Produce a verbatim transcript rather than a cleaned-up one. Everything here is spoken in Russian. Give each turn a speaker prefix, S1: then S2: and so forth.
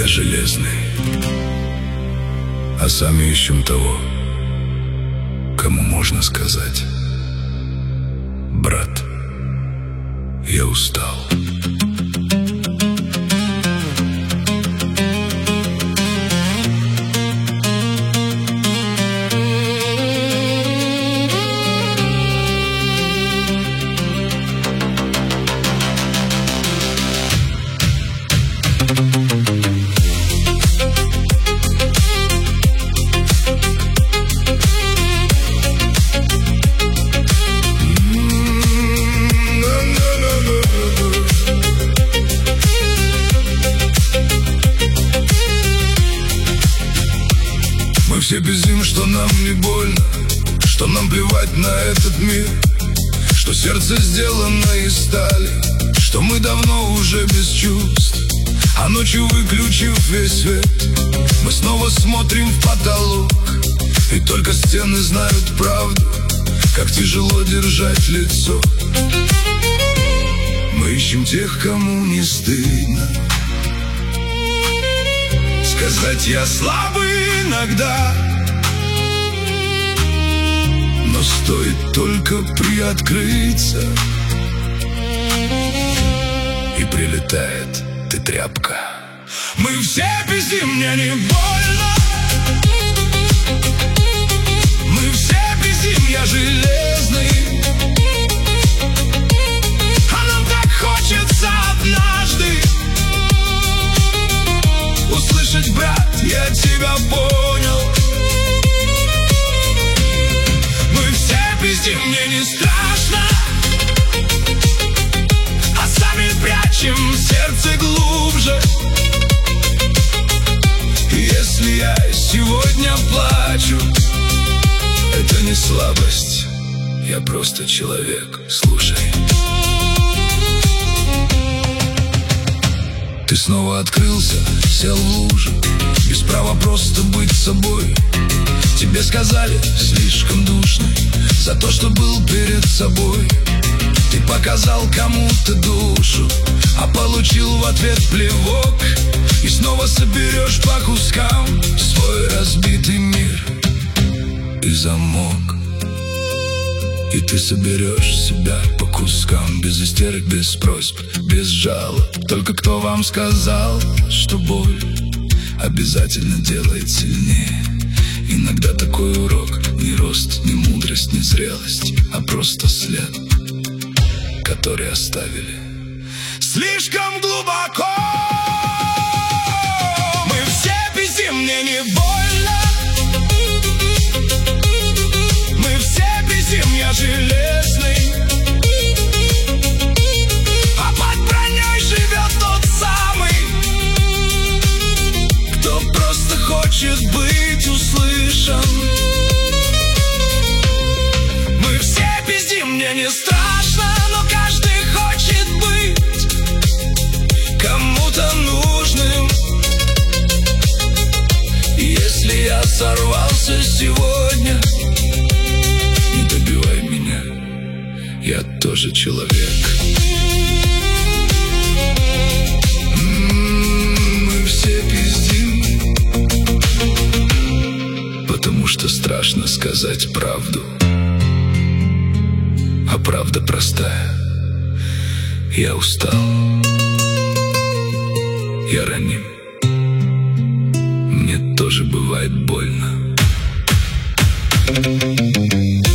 S1: я железный, а сами ищем того, кому можно сказать: брат, я устал. Мы все безим, что нам не больно, что нам плевать на этот мир, что сердце сделано из стали, что мы давно уже без чувств. А ночью, выключив весь свет, мы снова смотрим в потолок, и только стены знают правду, как тяжело держать лицо. Мы ищем тех, кому не стыдно сказать: я слабый иногда. Но стоит только приоткрыться, и прилетает ты, тряпка. Мы все пиздим, мне не больно. Мы все пиздим, я железный. А нам так хочется однажды услышать: брат, я тебя понял. Мы все пиздим, мне не страшно, а сами прячем сердце глубже. И если я сегодня плачу, это не слабость, я просто человек. Слушай, ты снова открылся, сел в лужу, без права просто быть собой. Тебе сказали: слишком душный, за то, что был перед собой. Ты показал кому-то душу, а получил в ответ плевок. И снова соберешь по кускам свой разбитый мир и замок. И ты соберешь себя по кускам, без истерик, без просьб, без жалоб. Только кто вам сказал, что боль обязательно делает сильнее? Иногда такой урок не рост, не мудрость, не зрелость, а просто след, который оставили слишком глубоко. Мы все пиздим, мне не больно. Мы все пиздим, я железный. А под броней живет тот самый, кто просто хочет быть услышан. Мы все пиздим, мне не страшно, но каждый хочет быть кому-то нужным. И если я сорвался сегодня, не добивай меня, я тоже человек. Мы все пиздим, потому что страшно сказать правду. А правда простая: я устал, я раним, мне тоже бывает больно.